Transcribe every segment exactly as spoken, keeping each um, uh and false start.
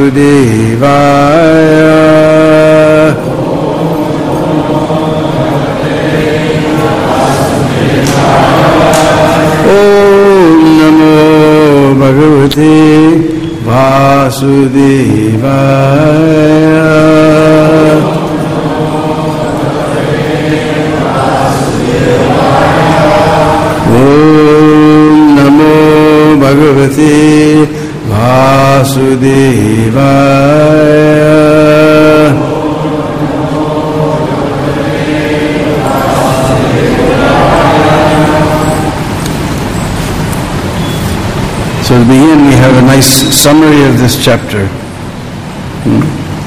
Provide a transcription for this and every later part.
Vasudevaya. Om Namo Bhagavate Vasudevaya. Om Namo Bhagavate Vasudevaya. So to begin, we have a nice summary of this chapter. Hmm?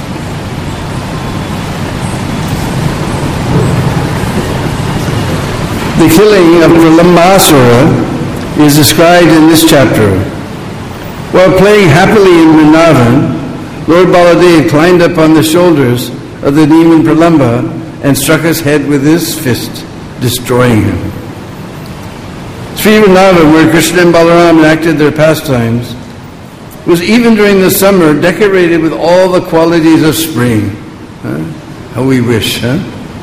The killing of Pralambasura is described in this chapter. While playing happily in Vrindavan, Lord Baladev climbed up on the shoulders of the demon Pralamba and struck his head with his fist, destroying him. Sri Vrindavan, where Krishna and Balaram enacted their pastimes, was even during the summer decorated with all the qualities of spring. Huh? How we wish, huh?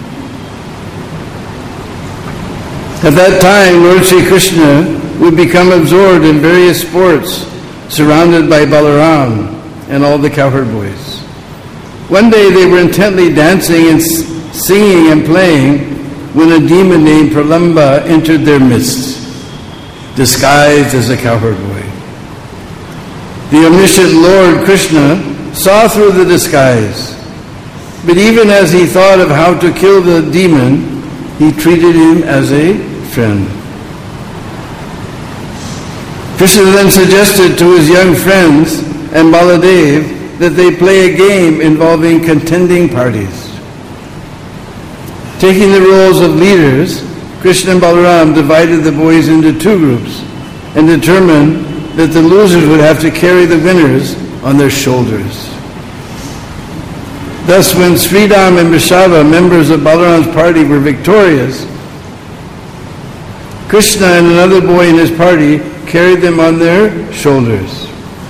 At that time, Lord Sri Krishna would become absorbed in various sports, surrounded by Balaram and all the cowherd boys. One day they were intently dancing and singing and playing when a demon named Pralamba entered their midst, disguised as a cowherd boy. The omniscient Lord Krishna saw through the disguise, but even as he thought of how to kill the demon, he treated him as a friend. Krishna then suggested to his young friends and Baladev that they play a game involving contending parties. Taking the roles of leaders, Krishna and Balaram divided the boys into two groups and determined that the losers would have to carry the winners on their shoulders. Thus, when Sridham and Vishava, members of Balaram's party, were victorious, Krishna and another boy in his party carried them on their shoulders.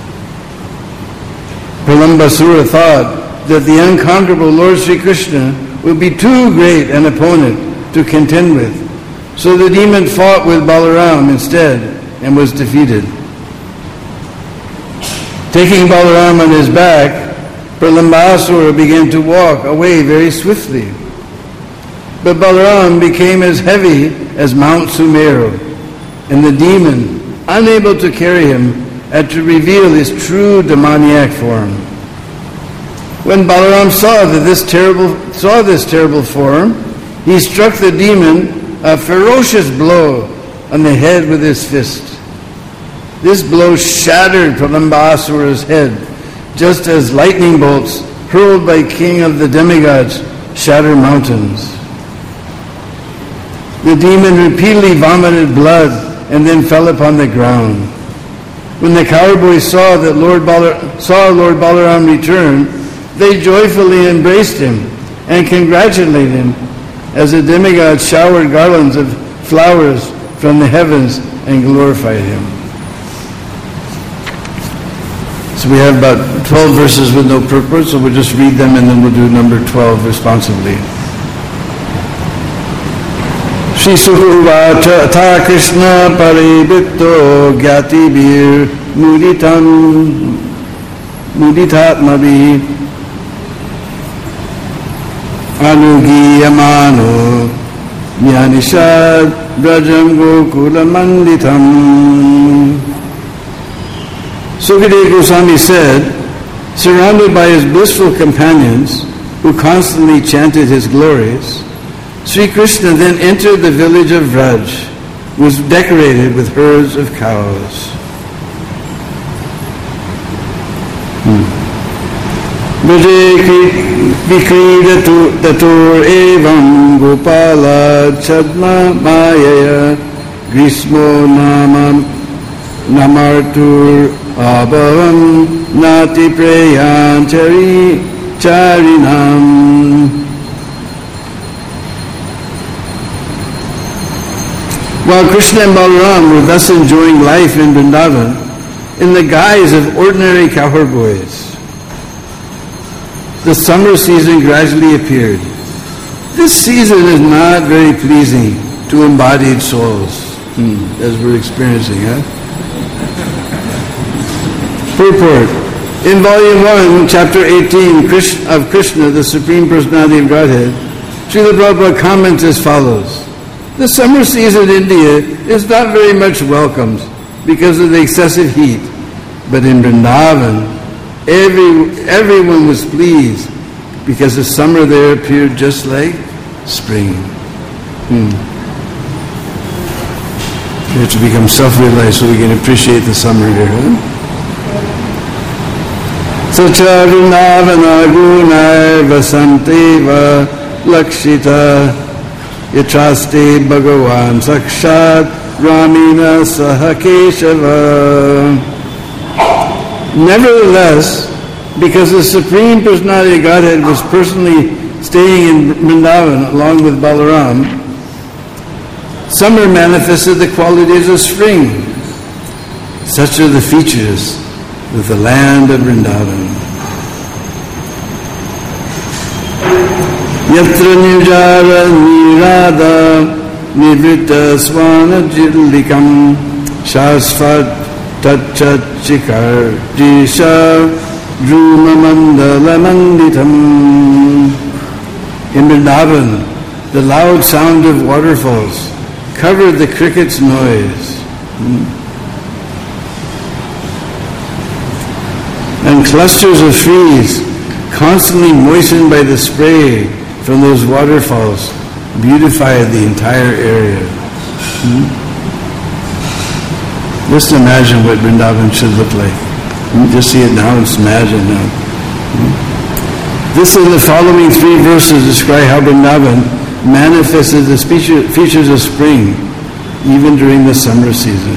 Pralambasura thought that the unconquerable Lord Sri Krishna would be too great an opponent to contend with, so the demon fought with Balaram instead and was defeated. Taking Balaram on his back, Pralambasura began to walk away very swiftly. But Balaram became as heavy as Mount Sumeru, and the demon, unable to carry him, had to reveal his true demoniac form. When Balaram saw that this terrible saw this terrible form, he struck the demon a ferocious blow on the head with his fist. This blow shattered Pralambasura's head, just as lightning bolts hurled by king of the demigods shatter mountains. The demon repeatedly vomited blood and then fell upon the ground. When the cowherd boys saw that Lord Balar- saw Lord Balaram return, they joyfully embraced him and congratulated him as the demigods showered garlands of flowers from the heavens and glorified him. So we have about twelve verses with no purport, so we'll just read them and then we'll do number twelve responsively. Shri Suhuvacha Atha Krishna Paribitto Gyatibir Muditam Muditatmavi Anugiyamano Jnanishad Brajam Gokula Manditam. Sukadeva Goswami said, surrounded by his blissful companions who constantly chanted his glories, Sri Krishna then entered the village of Vraj, was decorated with herds of cows. Vraje vikridatu tatur evam gopala chadma mayaya grismo namam namartur abhavam nati preyantari charinam. While Krishna and Balaram were thus enjoying life in Vrindavan in the guise of ordinary cowherd boys, the summer season gradually appeared. This season is not very pleasing to embodied souls, hmm, as we're experiencing, huh? Purport. In Volume one, Chapter eighteen of Krishna, the Supreme Personality of Godhead, Srila Prabhupada comments as follows. The summer season in India is not very much welcomed because of the excessive heat, but in Vrindavan, every, everyone was pleased because the summer there appeared just like spring. Hmm. We have to become self-realized so we can appreciate the summer here, huh? Sacha Vrindavana Gunai Vasanteva Lakshita Yachaste Bhagavan Sakshat Ramina Saha Keshava. Nevertheless, because the Supreme Personality of Godhead was personally staying in Vrindavan along with Balaram, summer manifested the qualities of spring. Such are the features of the land of Vrindavan. Yatra nirjara nirada nivritta swana jillikam shasvat tachat chikar jisha druma mandala manditam. In Vrindavan, the loud sound of waterfalls covered the cricket's noise. And clusters of trees, constantly moistened by the spray from those waterfalls, beautified the entire area. Hmm? Just imagine what Vrindavan should look like. Hmm? Just see it now, just imagine now. Hmm? This and the following three verses describe how Vrindavan manifested the features of spring, even during the summer season.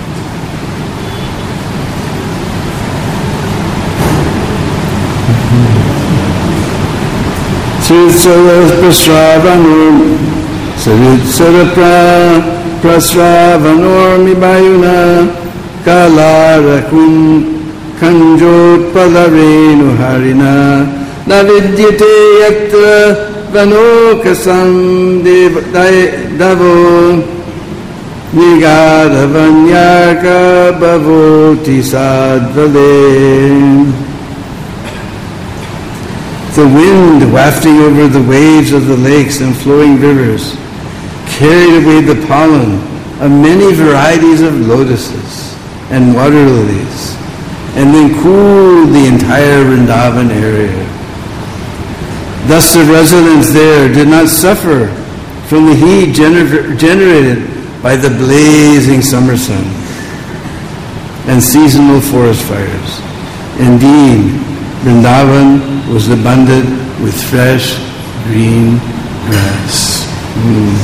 Sritsara prasravanur Sritsara prasravanur mibayuna Kalarakun Kanjot palarenu harina Navidyate yatra vanokasam davo Nigadavanyaka bhavoti sadvale. The wind wafting over the waves of the lakes and flowing rivers carried away the pollen of many varieties of lotuses and water lilies, and then cooled the entire Vrindavan area. Thus the residents there did not suffer from the heat gener- generated by the blazing summer sun and seasonal forest fires. Indeed, Vrindavan was abundant with fresh green grass. Mm.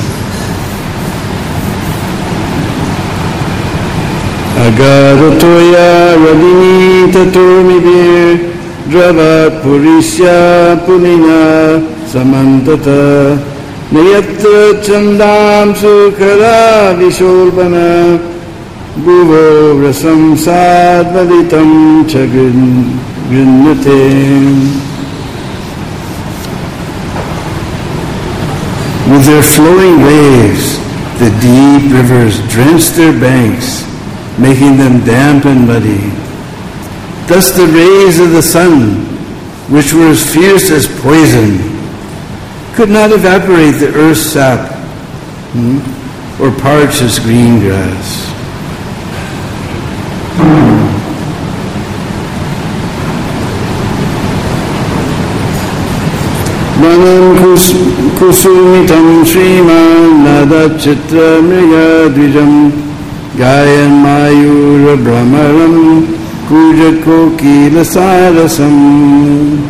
Agaratoya radini tatomibir dravat purisya punina samantata nayatra chandam sukara visholpana bhuvo rasam sadvaditam chagrin grinnate. With their flowing waves, the deep rivers drenched their banks, making them damp and muddy. Thus the rays of the sun, which were as fierce as poison, could not evaporate the earth's sap hmm, or parch its green grass. Manam kusumitam shriman nadachitra mrigadvijam gayan mayura brahmaram kujat kokila sarasam.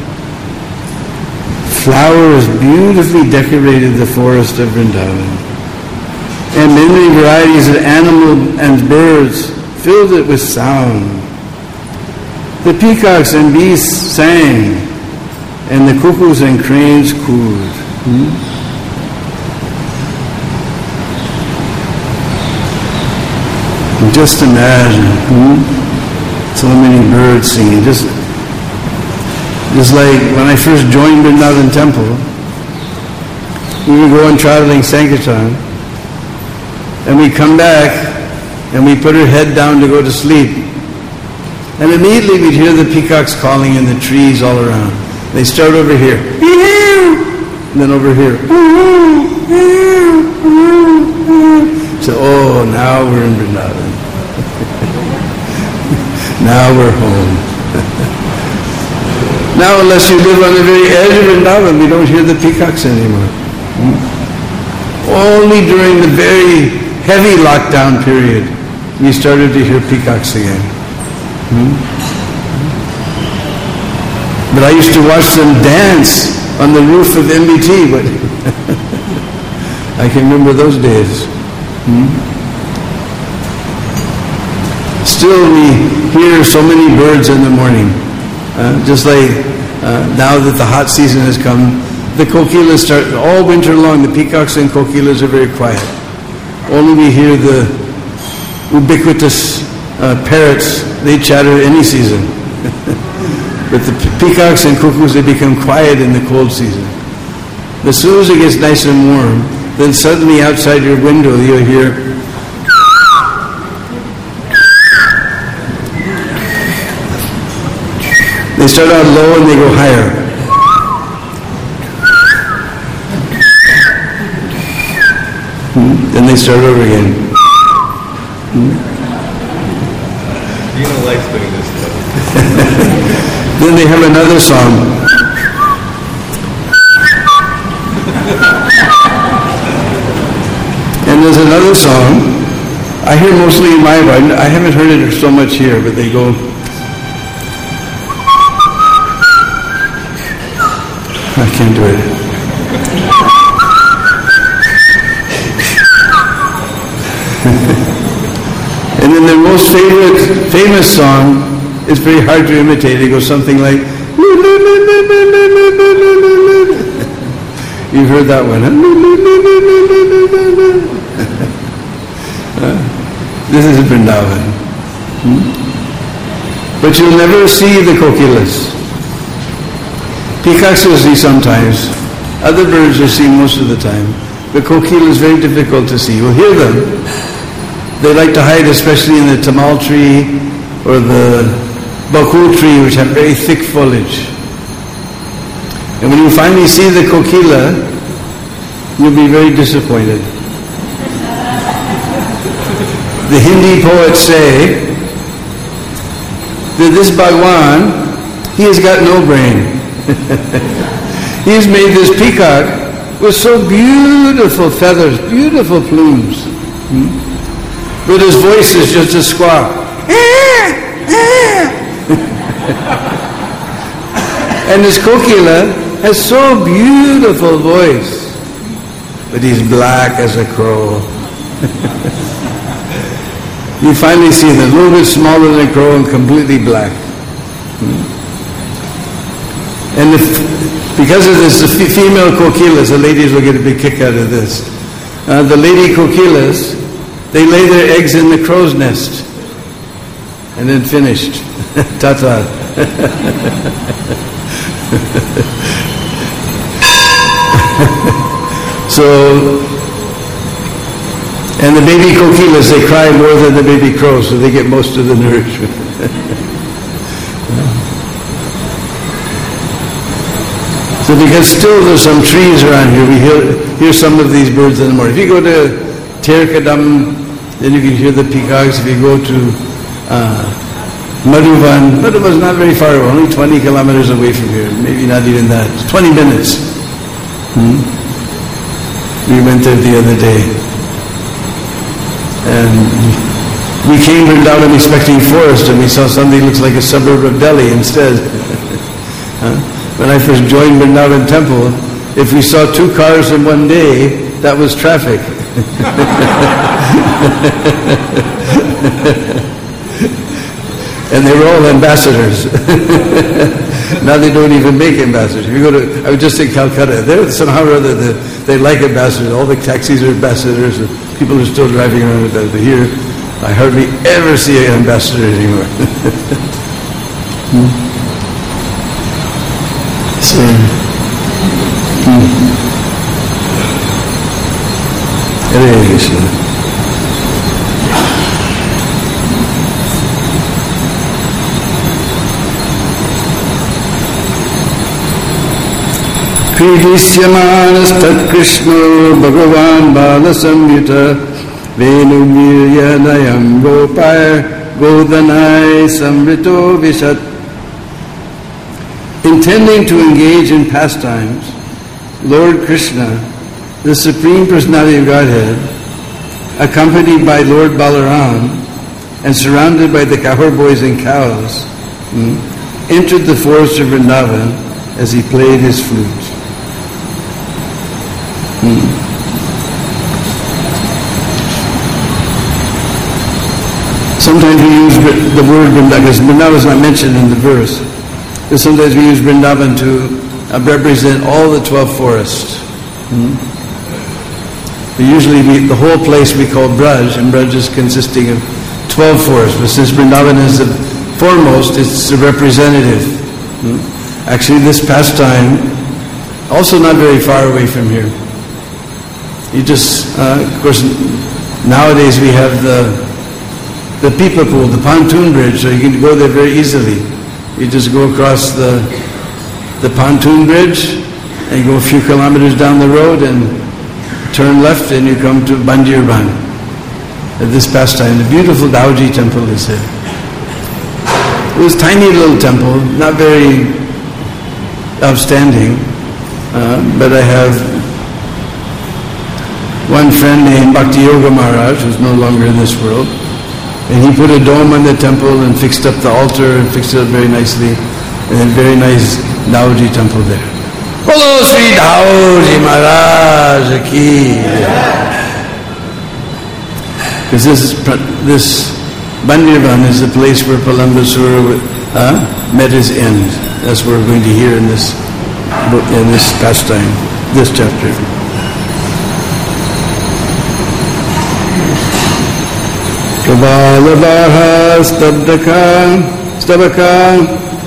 Flowers beautifully decorated the forest of Vrindavan, and many varieties of animals and birds filled it with sound. The peacocks and beasts sang, and the cuckoos and cranes cooed. Hmm? And just imagine, hmm? so many birds singing. Just Just like when I first joined Vrindavan Temple, we would go on traveling Sankirtan, and we come back, and we put our head down to go to sleep, and immediately we'd hear the peacocks calling in the trees all around. They start over here, and then over here. So, oh, now we're in Vrindavan. Now we're home. Now, unless you live on the very edge of Vrindavan, we don't hear the peacocks anymore. Hmm? Only during the very heavy lockdown period, we started to hear peacocks again. Hmm? But I used to watch them dance on the roof of M B T, but I can remember those days. Hmm? Still, we hear so many birds in the morning. Uh, just like uh, now that the hot season has come, the kokilas start, all winter long, the peacocks and kokilas are very quiet. Only we hear the ubiquitous uh, parrots, they chatter any season. But the peacocks and cuckoos, they become quiet in the cold season. As soon as it gets nice and warm, then suddenly outside your window you'll hear they start out low and they go higher. Hmm? Then they start over again. Hmm? You don't like doing this stuff. Then they have another song. And there's another song. I hear mostly in my mind. I haven't heard it so much here, but they go. I can't do it. And then their most favorite, famous song is very hard to imitate. It goes something like, you've heard that one, huh? uh, this is Vrindavan. Hmm? But you'll never see the kokilas. Peacocks you'll see sometimes. Other birds you'll see most of the time. The kokila is very difficult to see. You'll hear them. They like to hide especially in the tamal tree or the bakul tree, which have very thick foliage. And when you finally see the kokila, you'll be very disappointed. The Hindi poets say that this Bhagwan, he has got no brain. He has made this peacock with so beautiful feathers, beautiful plumes. Hmm? But his voice is just a squawk. And his kokila has so beautiful voice, but he's black as a crow. You finally see him a little bit smaller than a crow and completely black. Hmm? And if, because of this, the f- female kokilas, the ladies will get a big kick out of this. Uh, the lady kokilas, they lay their eggs in the crow's nest. And then finished. Ta-ta. So, and the baby kokilas, they cry more than the baby crows, so they get most of the nourishment. So because still there's some trees around here, we hear, hear some of these birds in the morning. If you go to Terkadam, then you can hear the peacocks. If you go to uh, Madhuvan, Madhuvan's not very far away, only twenty kilometers away from here, maybe not even that, it's twenty minutes. Hmm? We went there the other day. And we came down expecting forest, and we saw something that looks like a suburb of Delhi instead. Huh? When I first joined Vrindavan Temple, if we saw two cars in one day, that was traffic. And they were all ambassadors. Now they don't even make ambassadors. If you go to, I was just in Calcutta, there somehow or other they, they like ambassadors. All the taxis are ambassadors, and people are still driving around with that. But here, I hardly ever see an ambassador anymore. hmm? That's uh, hmm. Hare Krishna. Kritisyamanastat Krishno Bhagavan Balasamyuta Venumiryanayam Gopaya Godanai Samrito Vishat. Intending to engage in pastimes, Lord Krishna, the Supreme Personality of Godhead, accompanied by Lord Balaram and surrounded by the cowherd boys and cows, hmm, entered the forest of Vrindavan as he played his flute. Hmm. Sometimes we use the word Vrindavan, because Vrindavan is not mentioned in the verse. Because sometimes we use Vrindavan to uh, represent all the twelve forests. Hmm? But usually we, the whole place we call Braj, and Braj is consisting of twelve forests. But since Vrindavan is the foremost, it's the representative. Hmm? Actually, this pastime, also not very far away from here. You just, uh, of course, nowadays we have the the Pipa Pool, the pontoon bridge, so you can go there very easily. You just go across the the pontoon bridge and you go a few kilometers down the road and turn left and you come to Bandirban. At this pastime, the beautiful Daoji temple is there. It was a tiny little temple, not very outstanding, uh, but I have one friend named Bhakti Yoga Maharaj, who's no longer in this world, and he put a dome on the temple and fixed up the altar and fixed it up very nicely, and a very nice Daoji temple there. Bolo Sri Daoji Maharaj ki. Because this this Bandirban is the place where Palambasura uh, met his end. That's what we're going to hear in this in this pastime, this chapter. Kavalabhaha stabdaka stabaka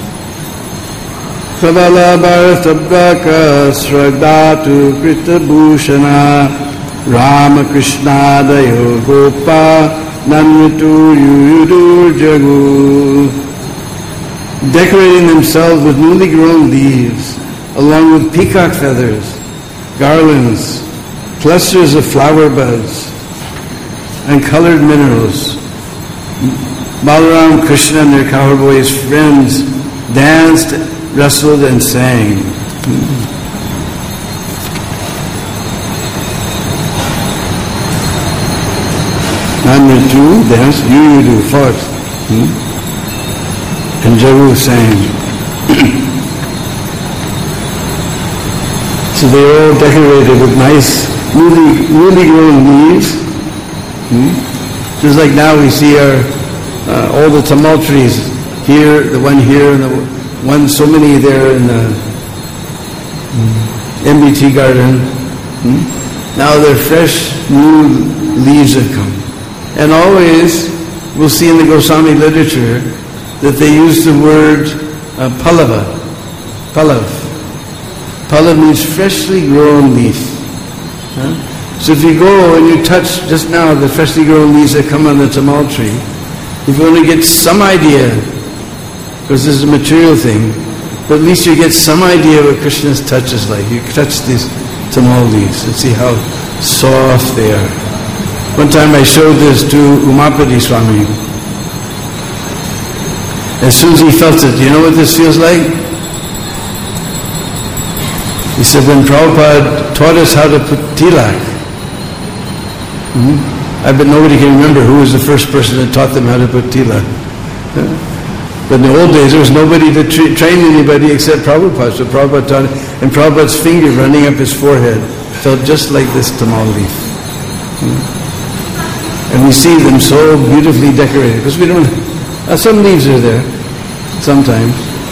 Kavalabhaha stabdaka sradhatu kritabhushana Rama Krishna dayo gopa namritu yuyudur jagu. Decorating themselves with newly grown leaves, along with peacock feathers, garlands, clusters of flower buds, and colored minerals. Balaram, Krishna, and their cowherd boys friends danced, wrestled, and sang. Namritu danced, Yuyudu fought, and Jaru sang. So they were all decorated with nice, newly, newly grown leaves. Hmm? Just like now we see our uh, all the tamal trees here, the one here, and the one, so many there in the mm. M B T garden. Hmm? Now they're fresh, new leaves have come. And always we'll see in the Goswami literature that they use the word uh, palava, palav. Palav means freshly grown leaf. Huh? So if you go and you touch just now the freshly grown leaves that come on the tamal tree, if you only get some idea, because this is a material thing, but at least you get some idea what Krishna's touch is like. You touch these tamal leaves and see how soft they are. One time I showed this to Umapati Swami. As soon as he felt it, you know what this feels like? He said, when Prabhupada taught us how to put tilak, mm-hmm. I bet nobody can remember who was the first person that taught them how to put tilak. Uh, but in the old days, there was nobody to tra- train anybody except Prabhupada. So Prabhupada taught it, and Prabhupada's finger running up his forehead felt just like this tamal leaf. Mm-hmm. And we see them so beautifully decorated, because we don't, uh, some leaves are there, sometimes.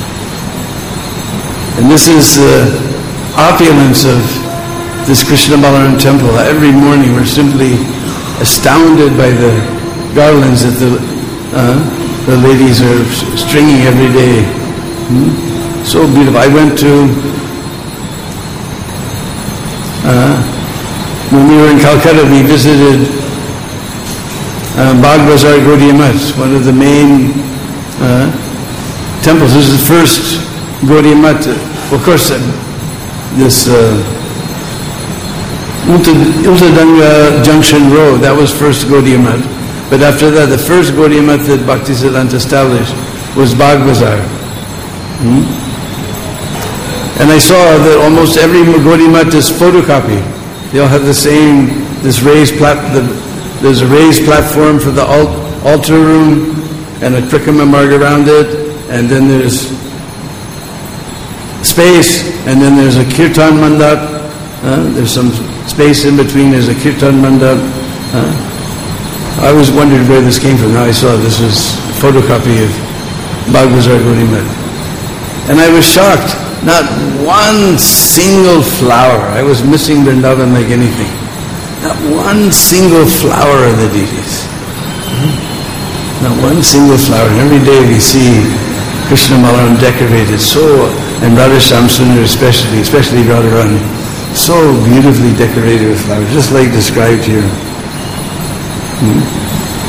And this is the opulence of this Krishna Balaram temple. Every morning we're simply astounded by the garlands that the uh, the ladies are stringing every day. Hmm? So beautiful. I went to Uh, when we were in Calcutta, we visited uh, Bagh Bazar Gaudiya Math, one of the main uh, temples. This is the first Gaudiya Math. Of course, uh, this uh, Ultadanga Junction Road, that was first Gaudiya Math. But after that, the first Gaudiya Math that Bhaktisiddhanta established was Bagh Bazar. Hmm? And I saw that almost every Gaudiya Math is photocopied. They all have the same, this raised plat, the, there's a raised platform for the alt, altar room and a krikama marg around it, and then there's space, and then there's a kirtan mandap, uh, there's some space in between, there's a kirtan mandap. Uh, I always wondered where this came from. Now I saw this was a photocopy of Bagh Bazar Gaudiya Math. And I was shocked. Not one single flower. I was missing Vrindavan like anything. Not one single flower of the deities. Not one single flower. And every day we see Krishna Balaram decorated so, and Radha Shyam Sundar especially, especially Radharani, so beautifully decorated with flowers, just like described here. Hmm?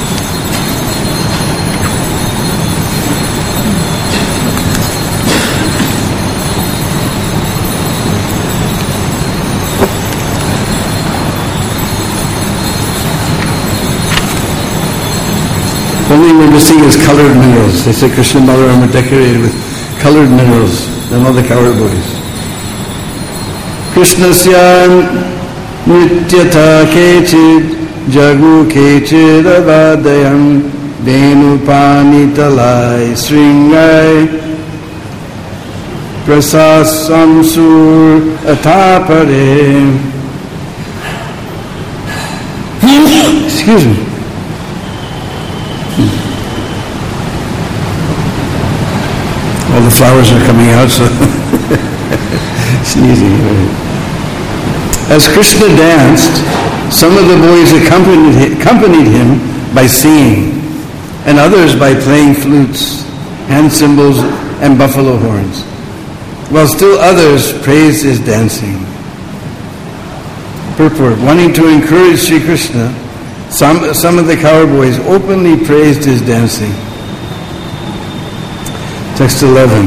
Only we're missing is colored minerals. They say Krishna and Balaram are decorated with colored minerals and all the cowherd boys. Krishnasya nityatha kechid jagu kechid avadayam venupani talai sringai prasasamsur atapare. Excuse me. All the flowers are coming out, so sneezing. As Krishna danced, some of the boys accompanied accompanied him by singing, and others by playing flutes, hand cymbals, and buffalo horns, while still others praised his dancing. Purport: wanting to encourage Sri Krishna, some, some of the cowherd boys openly praised his dancing. Text eleven.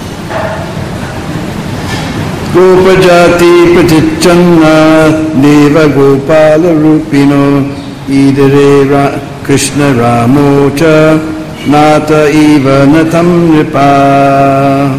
Gopajati pratichanna deva gopala rupino idare ra Krishna ramocha nata eva natam nipa.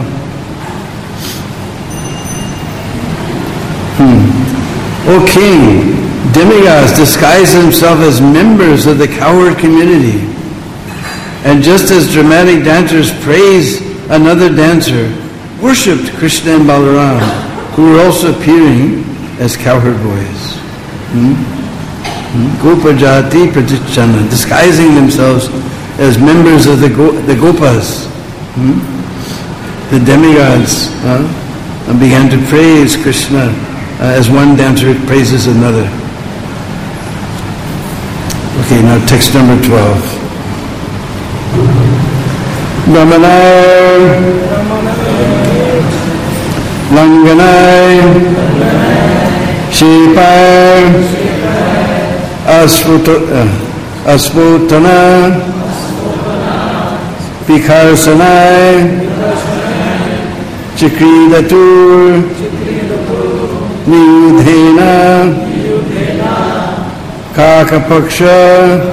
Hmm. O king, demigods disguise themselves as members of the cowherd community. And just as dramatic dancers praise another dancer, worshipped Krishna and Balaram, who were also appearing as cowherd boys. Hmm? Hmm? Gopajati pratichanna, disguising themselves as members of the, Go- the Gopas, hmm? the demigods, huh? and began to praise Krishna uh, as one dancer praises another. Okay, now text number twelve. Brahmanay, Langanay, Shipay, Asvutana, Pikharsanay, Chakridatur, Niyudhena, Kakapaksha,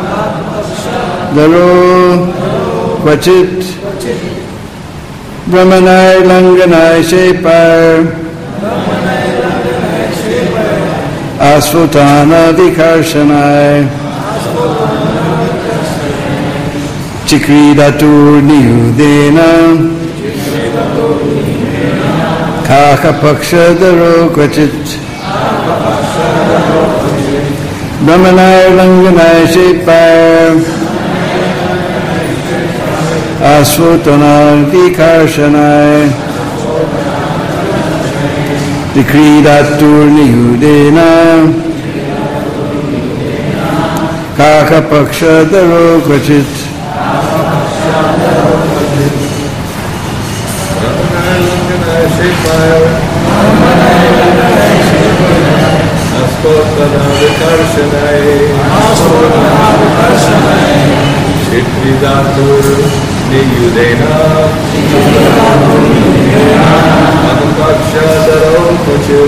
Daro, Vachit, Brahmanay Langanay Shepar, Asvutana Vikarshanay, Chikridatur Niyudena, Kakapaksha Daro Kvachit, Brahmanay Langanay Shepar, Asvutana Vikarshanay, Vikridatur Niyudena, Kakapaksha Daro Kvachit. Vidatur Niyudena Anukaksha Daro Kuchu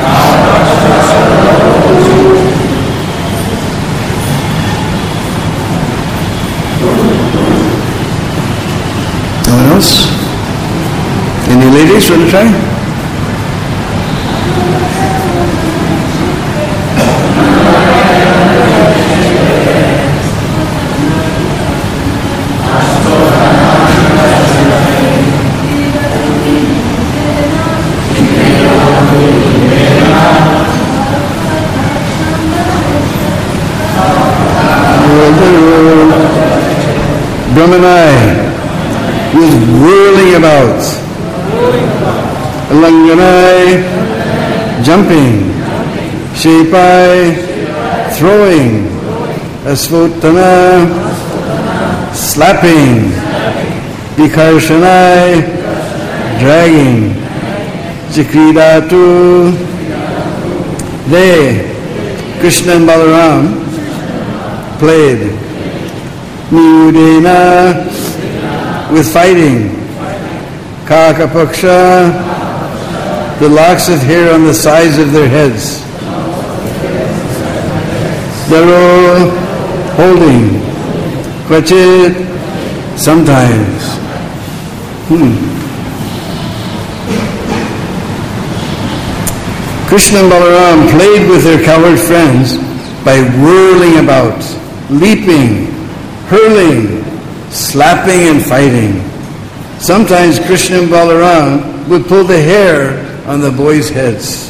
No one else? Any ladies want to try? Brahmanai was whirling about. Langanai, jumping. Shepai, throwing. Asvotana, slapping. Vikarshanai, dragging. Chikridatu, they, Krishna and Balaram, played. Niyudena, with fighting. Kakapaksha, the locks of hair on the sides of their heads. Daro, holding. Kvachit, sometimes. Hmm. Krishna and Balaram played with their cowherd friends by whirling about, leaping, hurling, slapping and fighting. Sometimes Krishna and Balaram would pull the hair on the boys' heads.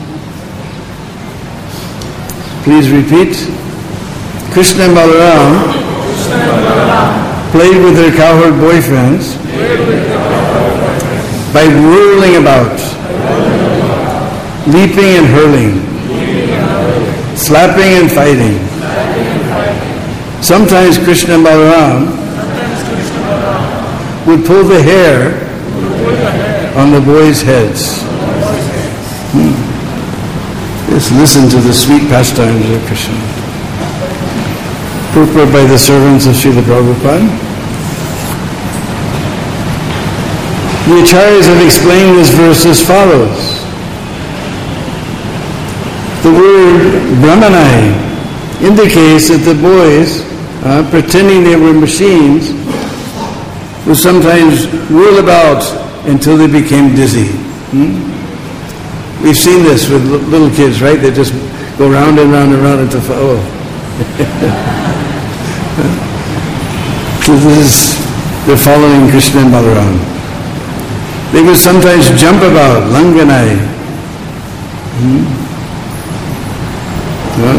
Please repeat. Krishna and Balaram played with their cowherd boyfriends by whirling about, leaping and hurling, slapping and fighting. Sometimes Krishna and Balaram would pull the hair on the boys' heads. Hmm. Just listen to the sweet pastimes of Krishna. Purport by the servants of Srila Prabhupada. The Acharyas have explained this verse as follows. The word Brahmanai indicates that the boys, uh, pretending they were machines, would sometimes whirl about until they became dizzy. Hmm? We've seen this with l- little kids, right? They just go round and round and round until, oh. So this is, they're following Krishna and Balaram. They would sometimes jump about, langanai. Hmm? Huh?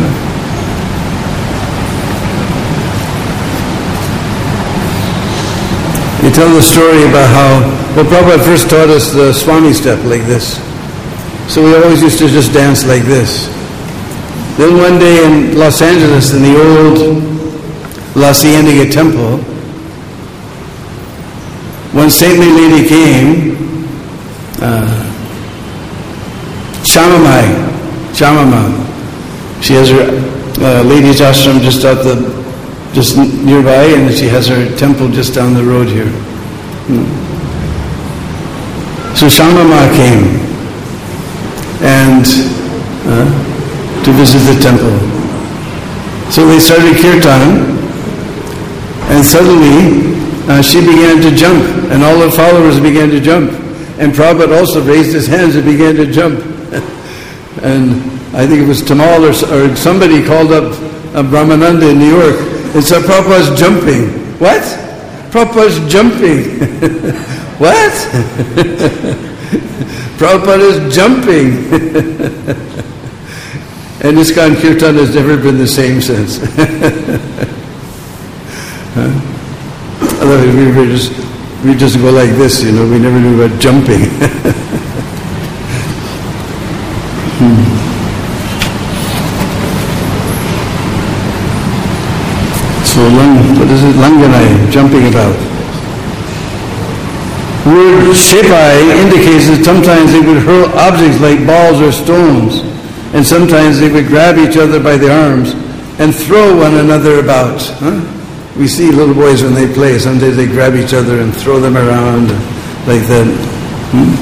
You tell the story about how, well, Prabhupada first taught us the Swami step like this. So we always used to just dance like this. Then one day in Los Angeles, in the old La Cienega temple, one saintly lady came, uh, Chamamai, Chamama. She has her uh, ladies' ashram just out the, just nearby, and she has her temple just down the road here. Hmm. So Chamama came, and uh, to visit the temple. So they started kirtan, and suddenly uh, she began to jump, and all her followers began to jump. And Prabhupada also raised his hands and began to jump. And I think it was Tamal or, or somebody called up uh, Brahmananda in New York and said, Prabhupada's jumping. What? Prabhupada's jumping. What? Prabhupada is jumping. And ISKCON Kirtan has never been the same since. Huh? Otherwise we were just we just go like this, you know, we never knew about jumping. hmm. So lang, what is it? Langanai, jumping about. Word shepai indicates that sometimes they would hurl objects like balls or stones, and sometimes they would grab each other by the arms and throw one another about. Huh? we see little boys when they play, sometimes they grab each other and throw them around like that. Hmm?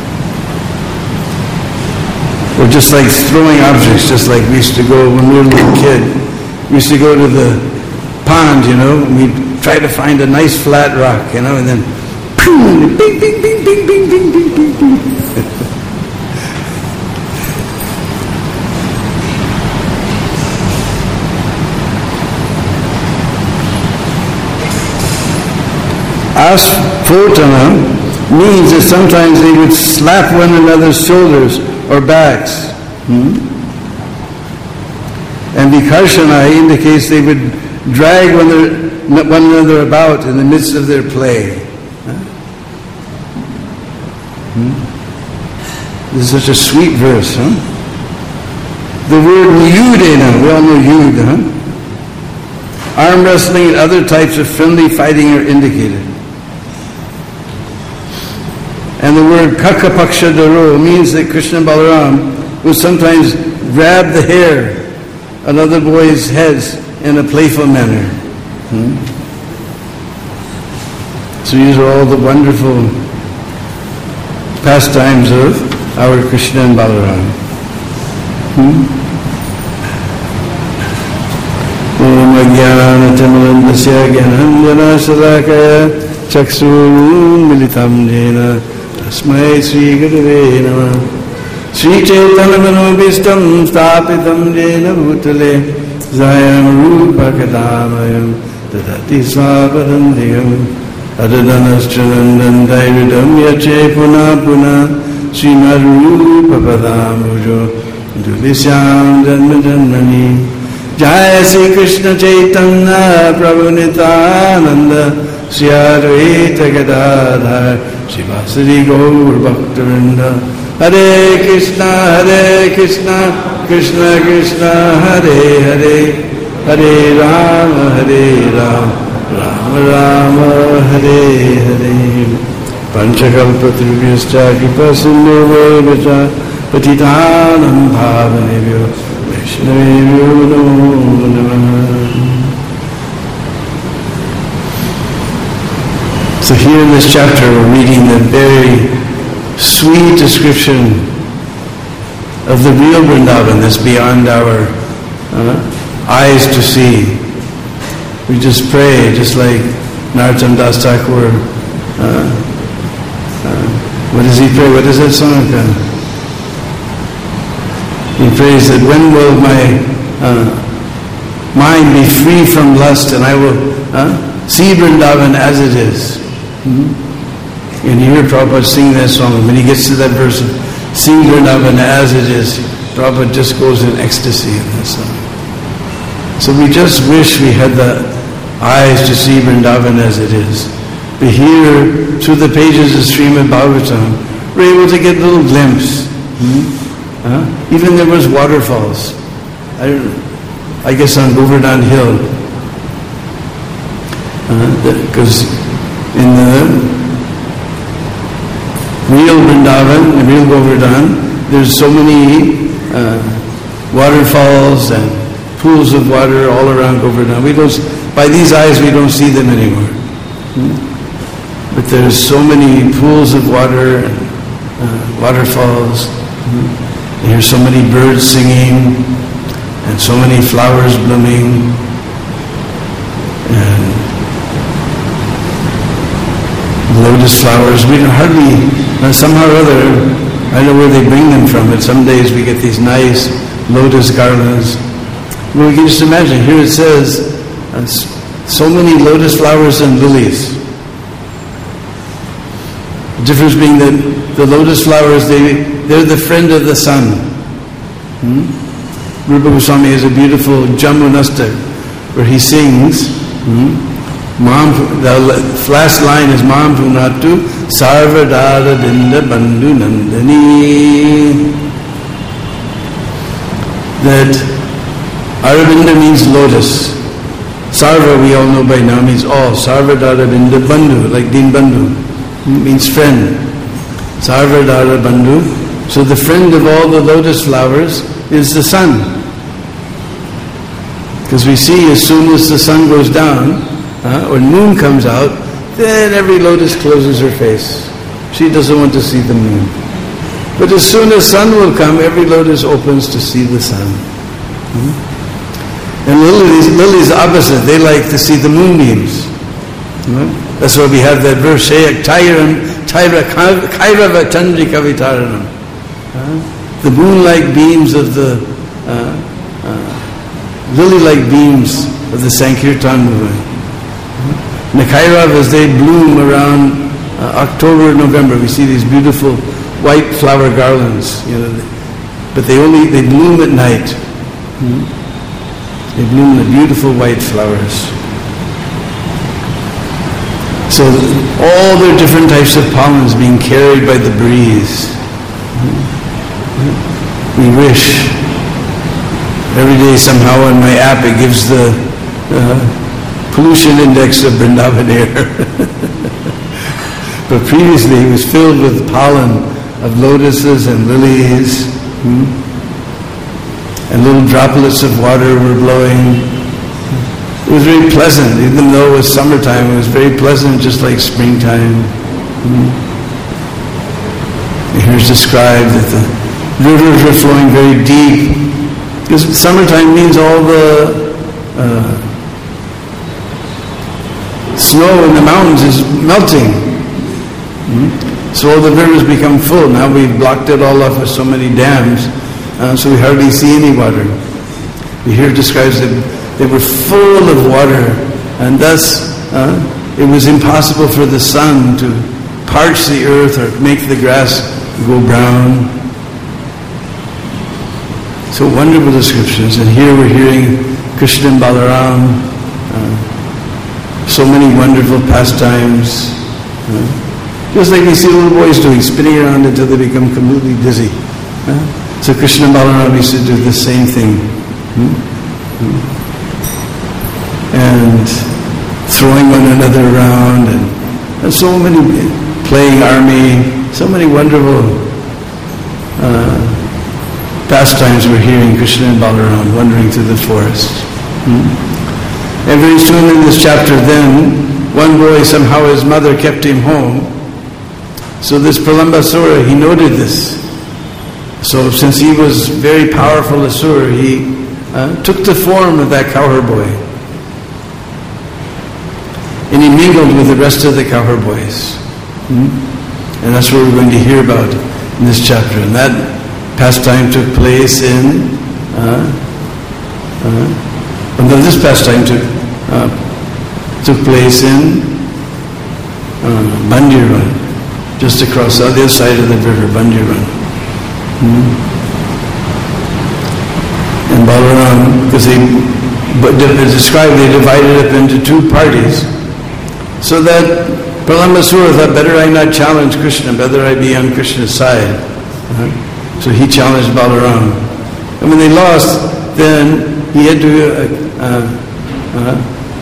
Or just like throwing objects, just like we used to go when we were a little kid. We used to go to the pond, you know, and we'd try to find a nice flat rock, you know, and then bing, bing, bing, bing, bing, bing, bing, bing, bing. Asphotana means that sometimes they would slap one another's shoulders or backs. Hmm? And Vikarshana indicates they would drag one another, one another about in the midst of their play. Hmm? This is such a sweet verse, huh? The word yudena, we all know yud, huh? Arm wrestling and other types of friendly fighting are indicated. And the word kakapakshadaro means that Krishna and Balaram would sometimes grab the hair on other boys' heads in a playful manner. Hmm? So these are all the wonderful pastimes of our Krishna and Balaram. Hmm? Om Ajnana Tamalandasya Gyananjana Sadakaya Chaksurum Militam Jena Tasmai Sri Gurave Namah Sri Chaitanya Manobhistam Stapitam Jena Bhutale Zayam Rupa Kadamayam Tadati Svapadandiyam Adadanaschanandam Daividam Yache Puna Puna Srimad Rupa Padamujo Dulisyam Janma Janmani Jai Sri Krishna Chaitanya Prabhu Nityananda Sri Advaita Gadadhar Srivasadi Gaur Bhaktivinoda Hare Krishna Hare Krishna Krishna Krishna Hare Hare Hare Rama Hare Rama Rama Rama Hare Hare Panchakalpatrubhyascha Kripasindhuvayascha Patitanam Bhavanebhyo Vaishnavebhyo Namo Namah. So here in this chapter we're reading the very sweet description of the real Vrindavan that's beyond our uh, eyes to see. We just pray, just like Narottam Das Thakur. Uh, uh, what does he pray? What is that song? Uh, he prays that when will my uh, mind be free from lust and I will uh, see Vrindavan as it is. Mm-hmm. And you hear Prabhupada sing that song. When he gets to that verse, see Vrindavan as it is, Prabhupada just goes in ecstasy in that song. So we just wish we had the eyes to see Vrindavan as it is. But here, through the pages of Srimad Bhagavatam, we're able to get a little glimpse. Mm-hmm. Huh? Even there was waterfalls. I don't know. I guess on Govardhan Hill. Because uh, in the real Vrindavan, the real Govardhan, there's so many uh, waterfalls and pools of water all around Govardhan. We don't, by these eyes, we don't see them anymore. Hmm? But there's so many pools of water and uh, waterfalls. Hmm? There's so many birds singing and so many flowers blooming. And lotus flowers, we don't hardly, uh, somehow or other, I don't know where they bring them from, but some days we get these nice lotus garlands. Well, we can just imagine, here it says, uh, so many lotus flowers and lilies. The difference being that the lotus flowers, they, they're the friend of the sun. Hmm? Rupa Goswami has a beautiful Jammunastak where he sings, hmm? Mam, the last line is Mam Punatu Sarvadara Dinda Bandhu Nandani. That Aravinda means lotus. Sarva, we all know by now, means all. Sarvadara Dinda Bandhu, like Din Bandhu, means friend. Sarvadara Bandhu. So the friend of all the lotus flowers is the sun. Because we see as soon as the sun goes down, uh, or moon comes out, then every lotus closes her face. She doesn't want to see the moon. But as soon as sun will come, every lotus opens to see the sun. Hmm? And lilies, lilies opposite, they like to see the moonbeams. Hmm? That's why we have that verse, Shayak Tairam, Taira Kairava Chandrika Vitaranam. The moon-like beams of the, uh, uh, lily-like beams of the Sankirtan movement. Hmm? The Kairavas, they bloom around uh, October, November. We see these beautiful white flower garlands, you know, but they only, they bloom at night. Hmm? They bloom the beautiful white flowers. So all their different types of pollens being carried by the breeze. We wish every day somehow on my app it gives the uh, pollution index of Vrindavan air. But previously it was filled with pollen of lotuses and lilies. Hmm? And little droplets of water were blowing. It was very pleasant, even though it was summertime, it was very pleasant, just like springtime. Mm. Here it's described that the rivers were flowing very deep, because summertime means all the uh, snow in the mountains is melting. Mm. So all the rivers become full. Now we've blocked it all off with so many dams, uh, so we hardly see any water. We hear it describes that they were full of water, and thus uh, it was impossible for the sun to parch the earth or make the grass go brown. So wonderful descriptions. And here we're hearing Krishna and Balaram, uh, so many wonderful pastimes. Uh, just like we see little boys doing, spinning around until they become completely dizzy. Uh, so Krishna and Balaram used to do the same thing. Hmm? Hmm? And throwing one another around, and, and so many, playing army, so many wonderful uh, pastimes we're hearing Krishna and Balaram wandering through the forest. Hmm? And very soon in this chapter then, one boy, somehow his mother kept him home. So this Pralambasura, he noted this. So since he was very powerful asura, he uh, took the form of that cowherd boy. And he mingled with the rest of the cowherd boys. Hmm? And that's what we're going to hear about in this chapter. And that pastime took place in, uh, uh, well, this pastime took, uh, took place in uh, Bandiran, just across the other side of the river, Bandiran. Hmm? And Balaram, because they, but it's described, they divided up into two parties. So that Pralambasura thought, better I not challenge Krishna, better I be on Krishna's side. Uh-huh. So he challenged Balaram. And when they lost, then he had to uh, uh, uh,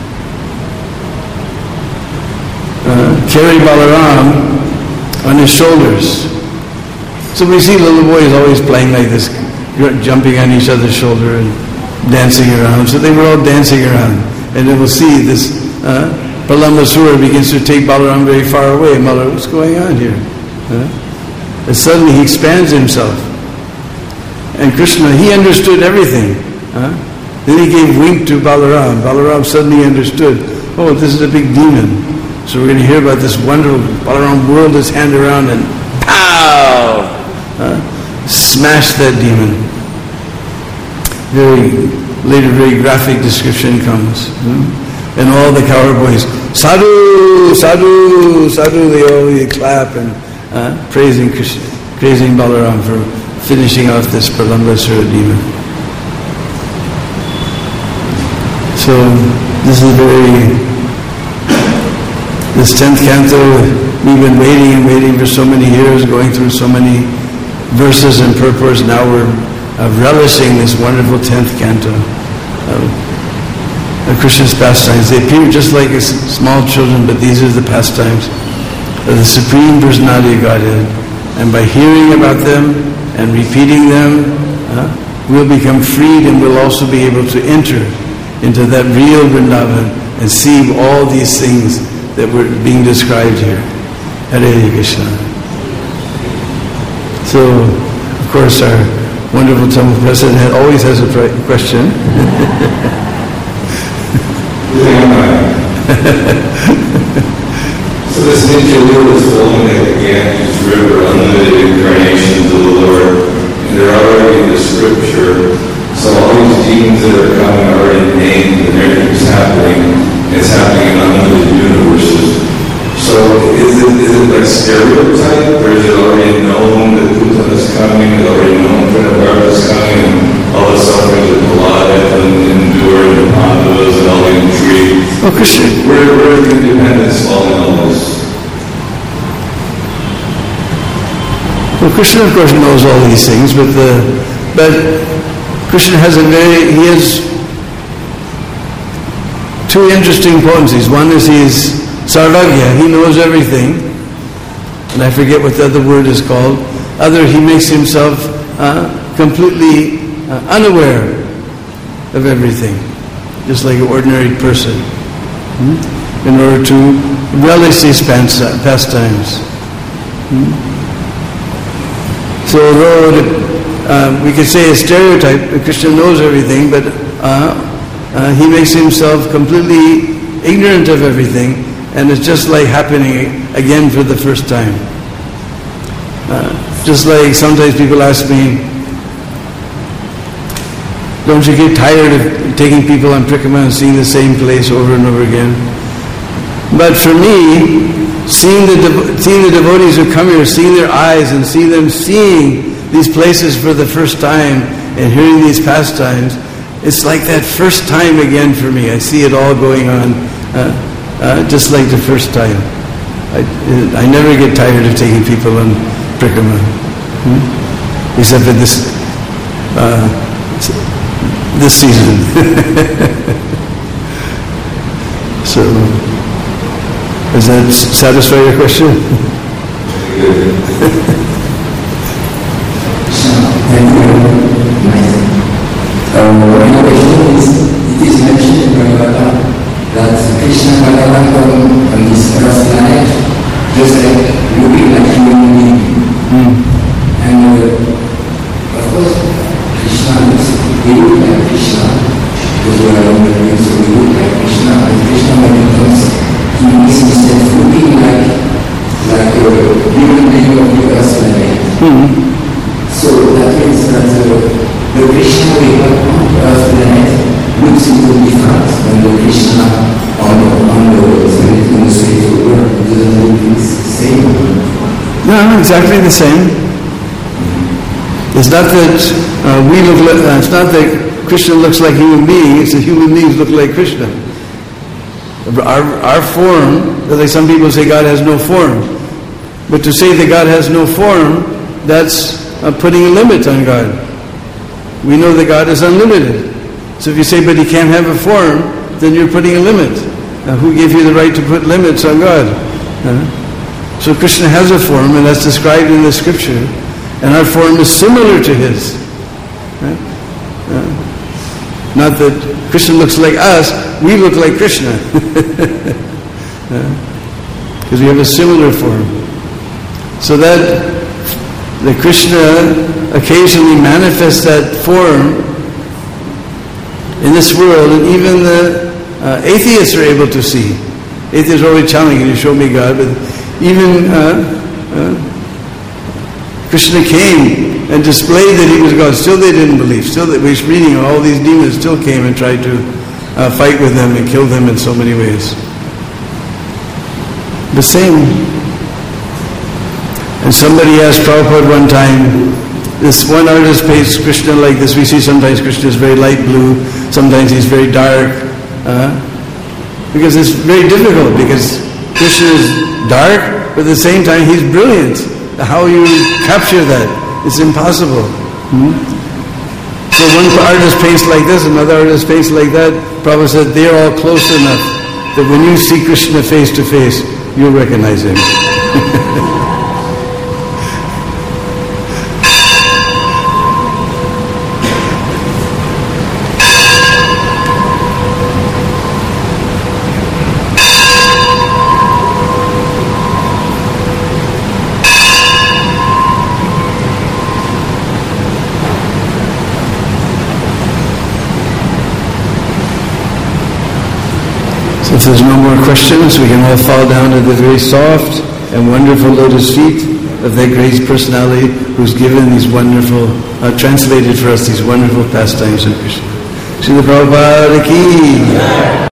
uh, carry Balaram on his shoulders. So we see little boys always playing like this, jumping on each other's shoulder and dancing around. So they were all dancing around. And then we'll see this... Uh, Pralambasura begins to take Balaram very far away. Balaram, what's going on here? Huh? And suddenly he expands himself. And Krishna, he understood everything. Huh? Then he gave wink to Balaram. Balaram suddenly understood, oh, this is a big demon. So we're going to hear about this wonderful... Balaram whirled his hand around and pow! Huh? Smashed that demon. Very, later very graphic description comes. Hmm? And all the cowherd boys, sadhu, sadhu, sadhu, they all clap and uh, praising Krishna, praising Balaram for finishing off this Pralambasura demon. So this is very, this tenth canto, we've been waiting and waiting for so many years, going through so many verses and purports. Now we're uh, relishing this wonderful tenth canto. Uh, Krishna's pastimes. They appear just like small children, but these are the pastimes of the Supreme Personality of Godhead. And by hearing about them and repeating them, uh, we'll become freed and we'll also be able to enter into that real Vrindavan and see all these things that were being described here. Hare Krishna. So, of course, our wonderful temple president had, always has a question. So this ninja lure is flowing like the Ganges River, unlimited incarnations of the Lord, and they're already in the scripture. So all these demons that are coming are already named, and everything's happening. It's happening in unlimited universes. So is it is it like stereotype, or is it already known that Buddha is coming, is already known Pranabharata is coming, and all the sufferings of Prahlada and Endure and the Pandavas and all the intrigue? Oh, Krishna. Where, where is the independence fall in all this? Well, Krishna, of course, knows all these things, but the but Krishna has a very he has two interesting potencies. One is he's Sarvagya, he knows everything, and I forget what the other word is called. Other, he makes himself uh, completely uh, unaware of everything, just like an ordinary person, hmm? in order to relish these pastimes. Hmm? So although uh, we could say a stereotype, that Krishna knows everything, but uh, uh, he makes himself completely ignorant of everything, and it's just like happening again for the first time. Uh, just like sometimes people ask me, don't you get tired of taking people on Parikrama and seeing the same place over and over again? But for me, seeing the devo- seeing the devotees who come here, seeing their eyes and see them seeing these places for the first time and hearing these pastimes, it's like that first time again for me. I see it all going on uh, uh, just like the first time. I, I never get tired of taking people on Parikrama, hmm? except for this uh, this season. So, does that satisfy your question? Thank you. Um, my question is, it is mentioned in Bhagavata that Krishna Bhagavan come on this earth planet just like looking like human being. Mm. And uh, of course, Krishna looks, we look like Krishna, because we are on the way, so we look like Krishna, and Krishna when he comes, he makes himself looking like like a human being of the earth planet. Mm. So that means that uh, the Krishna we have on the earth planet looks into different than the Krishna on the, on the, in the spiritual world. It doesn't look the same. No, exactly the same. It's not that uh, we look like, uh, it's not that Krishna looks like human beings, it's that human beings look like Krishna. Our, our form, like some people say God has no form. But to say that God has no form, that's uh, putting a limit on God. We know that God is unlimited. So if you say, but he can't have a form, then you're putting a limit. Uh, who gave you the right to put limits on God? Uh, so Krishna has a form, and that's described in the scripture. And our form is similar to his. Uh, uh, not that Krishna looks like us, we look like Krishna. Because uh, we have a similar form. So that the Krishna occasionally manifests that form in this world, and even the uh, atheists are able to see. Atheists are always challenging, you show me God, but even uh, uh, Krishna came and displayed that he was God. Still they didn't believe. Still that we're reading, all these demons still came and tried to uh, fight with them and kill them in so many ways. The same. And somebody asked Prabhupada one time, this one artist paints Krishna like this. We see sometimes Krishna is very light blue, sometimes he's very dark. Uh, because it's very difficult, because Krishna is dark, but at the same time he's brilliant. How you capture that? It's impossible. Hmm? So one artist paints like this, another artist paints like that. Prabhupada said they're all close enough that when you see Krishna face to face, you'll recognize him. So if there's no more questions, we can all fall down at the very soft and wonderful lotus feet of that great personality who's given these wonderful, uh, translated for us these wonderful pastimes of Krishna. Srila Prabhupada ki.